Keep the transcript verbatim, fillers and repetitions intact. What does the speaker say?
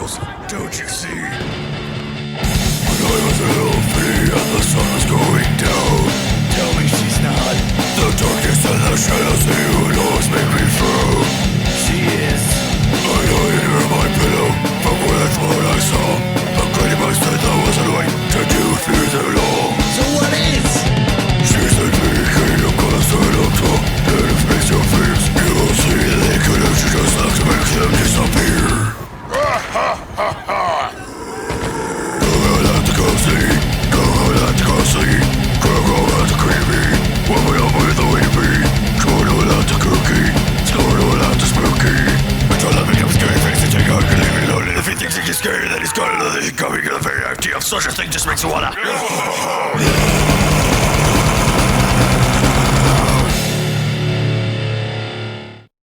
shadows, don't you see? When I was healthy and the sun was going down, tell me she's not. The darkness and the shadows, they would always make me frown. She is. I hid her my pillow from what I thought I saw. A great monster that wasn't right to do fears at all. So what is? She's a beacon of constant up top. And if it's your fears, you'll see they could have just left to make them disappear. Ha ha ha ha! Go out to go see, go out to go see, go out to creepy. Woman up with the weepy, go out to cookie, go out to spooky. Until I become scary face to take out, leave me alone. And if he thinks he gets scared, then he's got another thing coming. The very idea of such a thing just makes me wanna.